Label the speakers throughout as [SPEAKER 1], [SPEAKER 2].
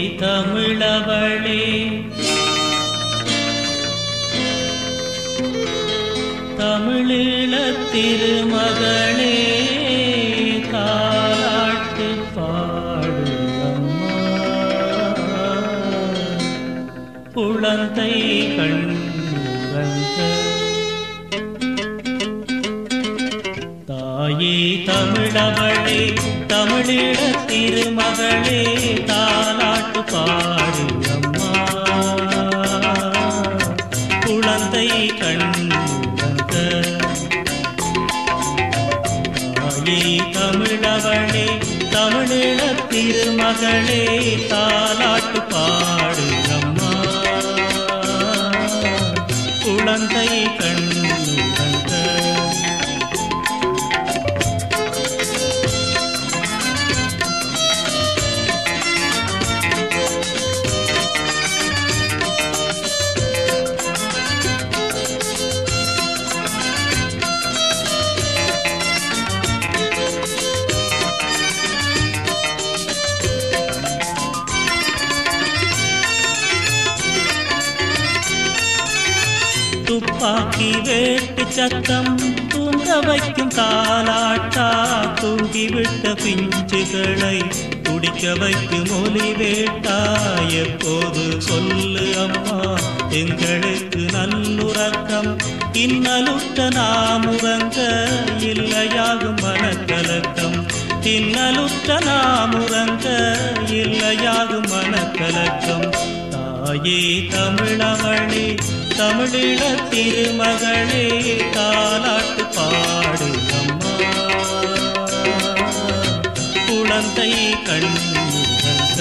[SPEAKER 1] தமிழவளே தமிழீழத் திருமகளே தாலாட்டு பாடு அம்மா குழந்தை கண்ணுறங்க தாயே தமிழவளே தமிழீழத் திருமகளே தாலாட்டு பாடு அம்மா குழந்தை கண்ணுறங்க தாயே தமிழவளே தமிழீழத் திருமகளே தாலாட்டு பாடு அம்மா குழந்தை கண்ணுறங்க துப்பாக்கி வேட்டு சத்தம் தூங்க வைக்கும் தாலாட்டா தூங்கிவிட்ட பிஞ்சுகளை துடிக்க வைக்கும் ஒலி வேட்டா எப்போது சொல்லு அம்மா எங்களுக்கு நல்லுறக்கம் இன்னலுற்ற நாம் உறங்க இல்லையாகும் மனக்கலக்கம் இன்னலுற்ற நாம் உறங்க இல்லையாகும் மனக்கலக்கம் தாயே தமிழவளே தமிழீழத் திருமகளே தாலாட்டு பாடு அம்மா குழந்தை கண்ணுறங்க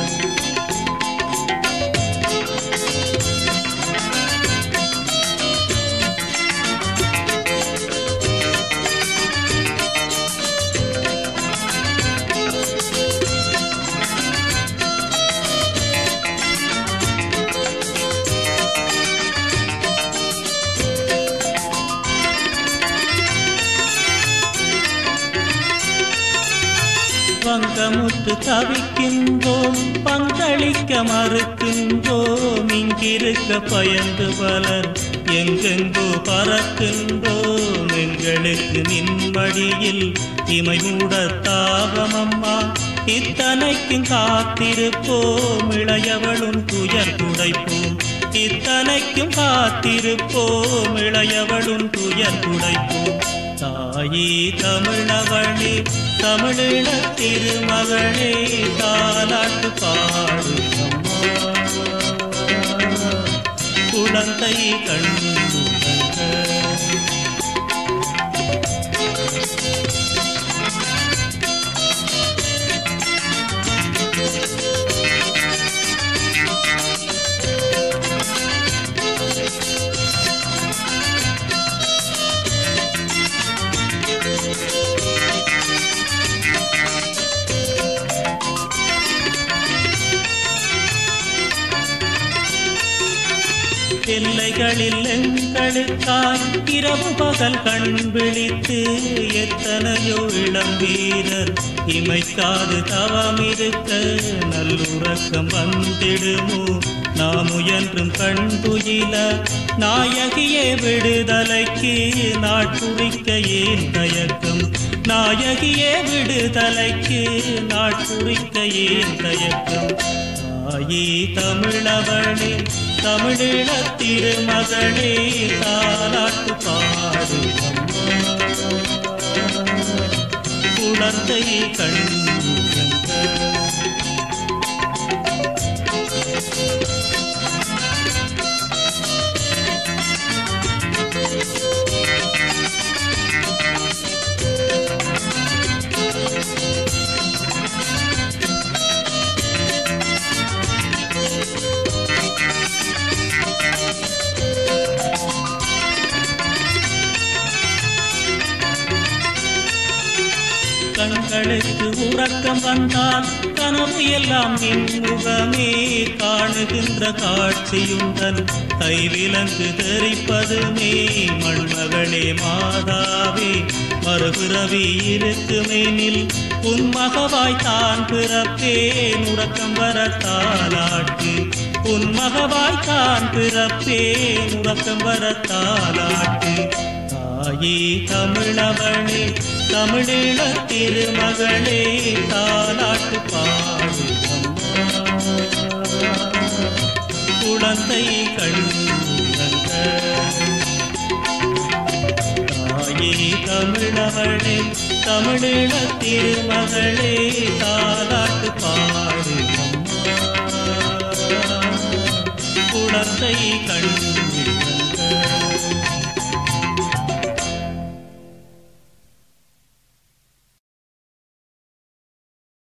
[SPEAKER 1] பங்கமுற்று தவிக்கின்றோம் பங்களிக்க மறுக்கின்றோம் இங்கிருக்க பயந்து பலர் எங்கெங்கோ பறக்கின்றோம் எங்களுக்கு நின்மடியில் இமை மூட தாபமம்மா இத்தனைக்கும் காத்திருப்போம் இளையவளும் துயர் துடைப்போம் இத்தனைக்கும் காத்திருப்போம் இளையவளும் துயர் துடைப்போம் தாயே தமிழவளே தமிழீழத் திருமகளே தாலாட்டு பாடு அம்மா குழந்தை கண்ணுறங்க எல்லைகளில் எங்களுக்காய் இரவு பகல் கண் விழித்து எத்தனையோ இளம் வீரர் இமைக்காது தவமிருக்க நல்லுறக்கம் வந்திடுமோ நாம் முயன்றும் கண் துயில நாயகியே விடுதலைக்கு நாட்குறிக்க ஏன் தயக்கம் நாயகியே விடுதலைக்கு நாட்குறிக்க ஏன் தயக்கம் தாயே தமிழவளே தமிழீழத் திருமகளே தாலாட்டு பாடு அம்மா குழந்தை கண்ணுறங்க கண்களுக்கு உறக்கம் வந்தால் கனவு எல்லாம் நின்முகமே காணுகின்ற காட்சியுடன் கைவிலங்கு தெரிப்பதுமே மண்மகளே மாதாவே மறுபிறவி இருக்குமெனில் உன் மகவாய் தான் பிறப்பேன் உறக்கம் வர தாலாட்டு உன் மகவாய் தான் பிறப்பேன் உறக்கம் வர தாலாட்டு தாயே தமிழவளே தமிழீழ திருமகளே தாலாட்டு பாடு குழந்தை கண்ணுறங்க தாயே தமிழவளே தமிழீழ திருமகளே தாலாட்டு பாடு குழந்தை கண்ணு